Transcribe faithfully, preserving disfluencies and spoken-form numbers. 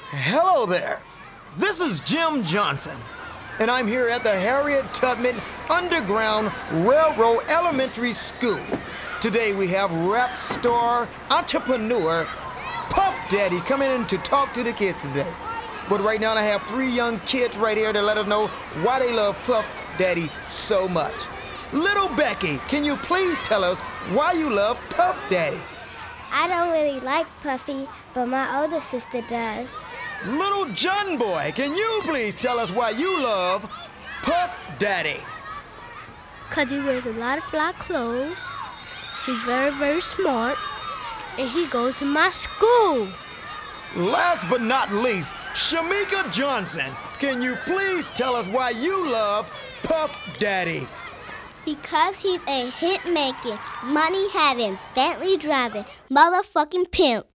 Hello there. This is Jim Johnson, and I'm here at the Harriet Tubman Underground Railroad Elementary School. Today we have rap star, entrepreneur, Puff Daddy coming in to talk to the kids today. But right now I have three young kids right here to let us know why they love Puff Daddy so much. Little Becky, can you please tell us why you love Puff Daddy? I don't really like Puffy, but my older sister does. Little John Boy, can you please tell us why you love Puff Daddy? Because he wears a lot of fly clothes, he's very, very smart, and he goes to my school. Last but not least, Shamika Johnson, can you please tell us why you love Puff Daddy? Because he's a hit-making, money-having, Bentley-driving, motherfucking pimp.